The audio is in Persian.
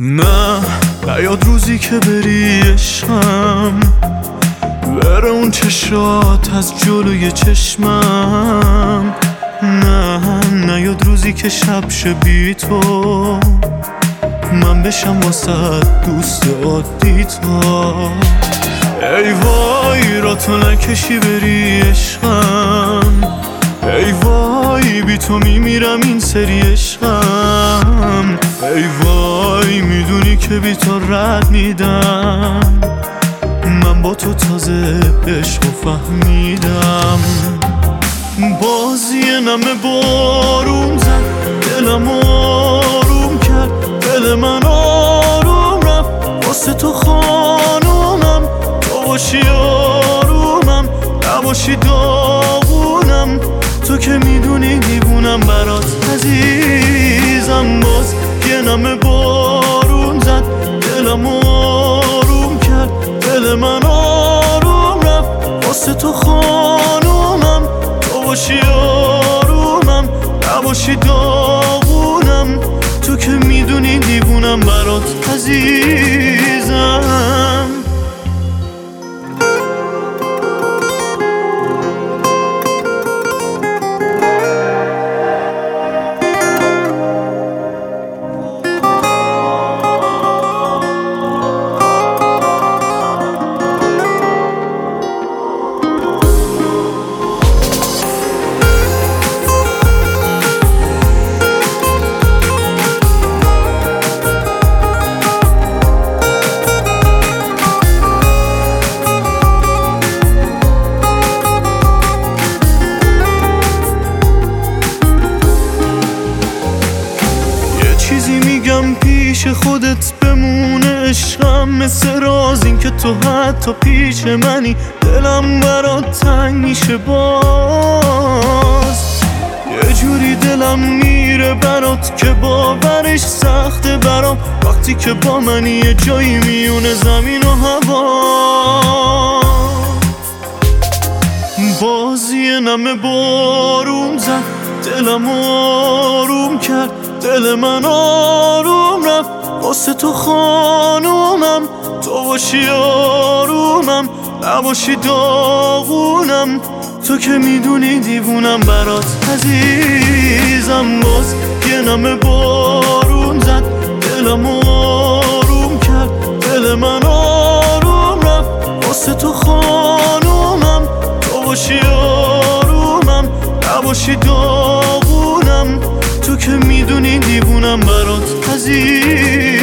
نه نیاد روزی که بری عشقم، بره اون چشات از جلوی چشمم. نه نیاد روزی که شب شه بی تو، من بشم واسه دوست عادی تو. ای وای را تو نکشی بری عشقم، ای وای بی تو میمیرم این سری عشقم. ای وای میدونی که بی تو رد میدم، من با تو تازه عشق و فهمیدم. بازی نمه بارون زد، دلم آروم کرد، دل من آروم رفت واسه تو خانومم. تو باشی آرومم، نباشی داغونم، تو که میدونی دیوونم برات عزیزم. باز یه نمه بارون زد، دلم آروم کرد، دل من آروم رفت واسه تو خانومم. تو باشی آرومم، نباشی داغونم، تو که میدونی دیوونم برات عزیزم. چیزی میگم پیش خودت بمونه عشقم، مثل راز این که تو حتی پیش منی، دلم برات تنگ میشه باز. یه جوری دلم میره برات که باورش سخته برام، وقتی که با منی یه جایی میونه زمین و هوا. بازی نمه بارون زد، دلم آروم کرد، دل من آروم رفت واسه تو خانومم. تو باشی آرومم، نباشی داغونم، تو که میدونی دیوونم برات عزیزم. باز یه نمه بارون زد، دلم آروم کرد، دل من آروم رفت واسه تو خانومم. تو باشی آرومم، نباشی داغونم، تو که میدونی دیوونم برات عزیز.